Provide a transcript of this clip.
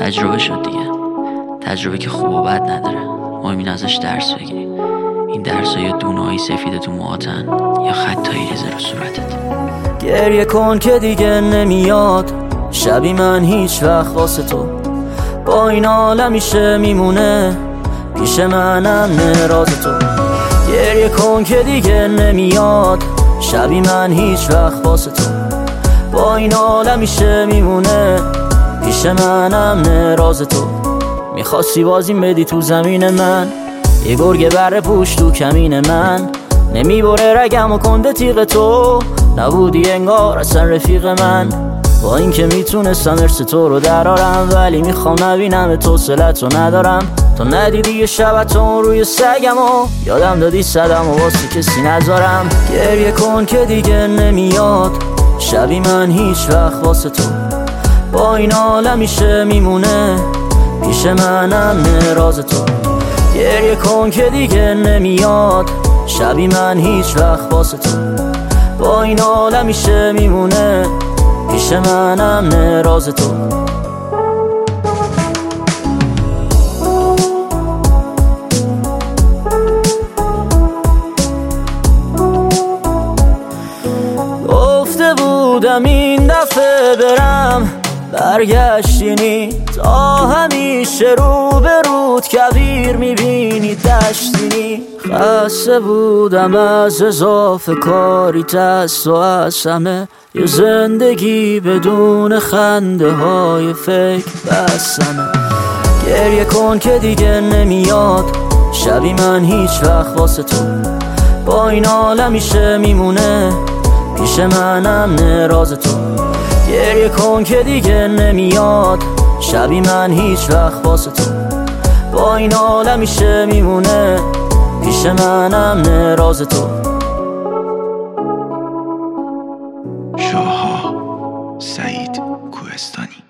تجربه شد دیگه. تجربه که خوب و بد نداره، مهم اینه ازش درس بگیری. این درس ها یا دونه‌های سفید تو موهاتن یا خطایی ریزه رو صورتت. گریه کن که دیگه نمیاد شبی من هیچ وقت واسه تو، با این حال همیشه میمونه پیش منم راز تو. گریه کن که دیگه نمیاد شبی من هیچ وقت واسه تو، با این حال همیشه میمونه پیش منم راز تو. میخواستی بازیم بدی تو زمین من، یه گرگ بره پوش تو کمین من، نمیبره رگم و کنده تیغ تو، نبودی انگار اصلا رفیق من. با این که میتونستم ارث تو رو درارم، ولی میخوام نبینم تو حوصله‌تو ندارم. تو ندیدی یه شبتون روی سگم و یادم دادی صدم و واسه کسی نذارم. گریه کن که دیگه نمیاد شبی من هیچ وقت واسه تو، با این حال همیشه میمونه پیش منم راز تو. گریه کن که دیگه نمیاد شبی من هیچ وقت واسه تو، با این حال همیشه میمونه پیش منم راز تو. گفته بودم این دفعه برم، برگشتینی تا همیشه رو به رود کویر میبینی دشتینی. خسته بودم از اضافه کاری دست و از همه، یه زندگی بدون خنده های فکر بسمه. گریه کن که دیگه نمیاد شبی من هیچ وقت واسه تو، با این حال همیشه میمونه پیش منم راز تو. گریه کن که دیگه نمیاد شبی من هیچ وقت واسه تو، با این حال همیشه میمونه پیش منم راز تو. شاها سعید کوهستانی.